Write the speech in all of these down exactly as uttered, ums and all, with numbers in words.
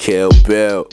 Kill Bill.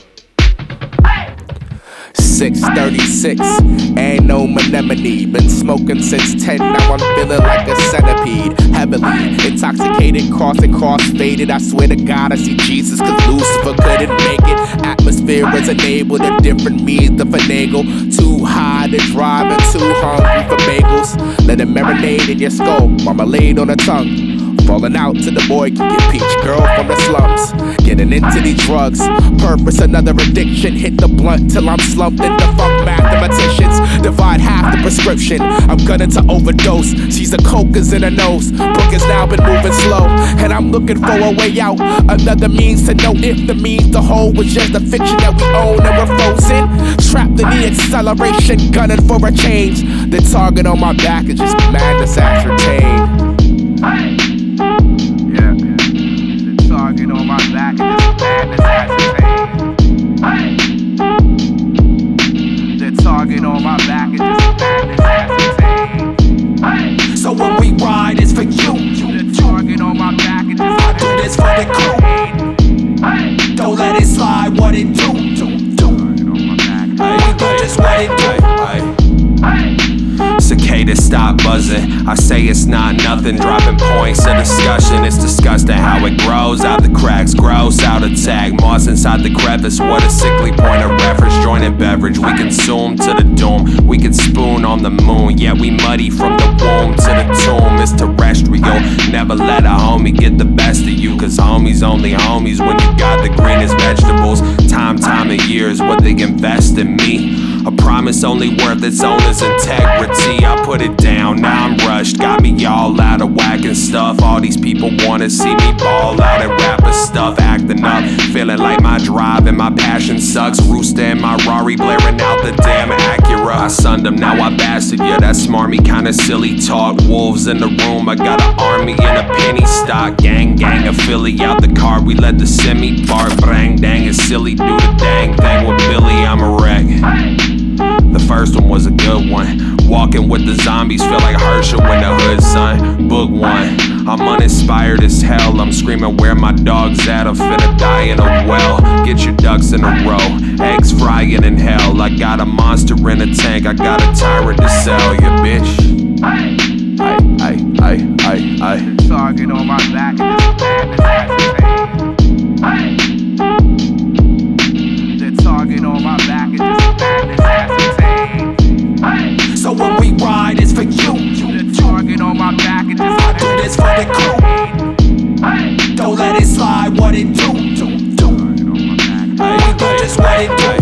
six thirty-six, ain't no anemone. Been smoking since ten, now I'm feeling like a centipede. Heavily intoxicated, crossing cross faded. I swear to God I see Jesus, cause Lucifer couldn't make it. Atmosphere is enabled, a different means to finagle. Too high to drive and too hungry for bagels. Let it marinate in your skull, marmalade on the tongue. Falling out to the boy can get peach girl from the slums. Getting into these drugs, purpose another addiction. Hit the blunt till I'm slumped into fuck mathematicians. Divide half the prescription, I'm gunning to overdose. She's the coke is in her nose, book has now been moving slow. And I'm looking for a way out, another means to know if the means to hold was just a fiction that we own and we're frozen. Trapped in the acceleration, gunning for a change. The target on my back is just madness ascertained. Yeah, the target on my back is just madness ascertained. The target on my back is just madness ascertained. So when we ride, it's for you. The target on my back is just I do this for the crew. Don't let it slide, what it do, do, do. We do just what it do. Cicadas stop buzzing, I say it's not nothing. Dropping points of discussion, it's disgusting how it grows out the cracks. Gross out attack, moss inside the crevice. What a sickly point of reference. Joining beverage, we consume to the doom. We can spoon on the moon, yet we muddy from the womb to the tomb. It's terrestrial, never let a homie get the best of you. Cause homies only homies when you got the greenest vegetables. Time, time and years, what they invest in me. A promise only worth its owner's integrity. I put it down, now I'm rushed. Got me all out of whack and stuff. All these people wanna see me ball out and rapper stuff. Acting up, feeling like my drive and my passion sucks. Rooster in my Rari blaring out the damn Acura. I sunned them, now I bastard. Yeah, that smarmy kinda silly talk. Wolves in the room, I got an army in a penny stock. Gang, gang, a Philly out the car. We let the semi bark. Brang, dang, it's silly. Do the dang thing with Billy, I'm a wreck. The first one was a good one. Walking with the zombies, feel like Herschel in the hood, son. Book one. I'm uninspired as hell. I'm screaming where my dog's at. I'm finna die in a well. Get your ducks in a row. Eggs frying in hell. I got a monster in a tank. I got a tyrant to sell you, bitch. I, I, I, I, I. The target on my back is just madness ascertained. The target on my back is just madness ascertained. So when we ride, it's for you. The target on my back is just I do this for the crew. Don't let it slide, what it do, do, do. We do just what it do.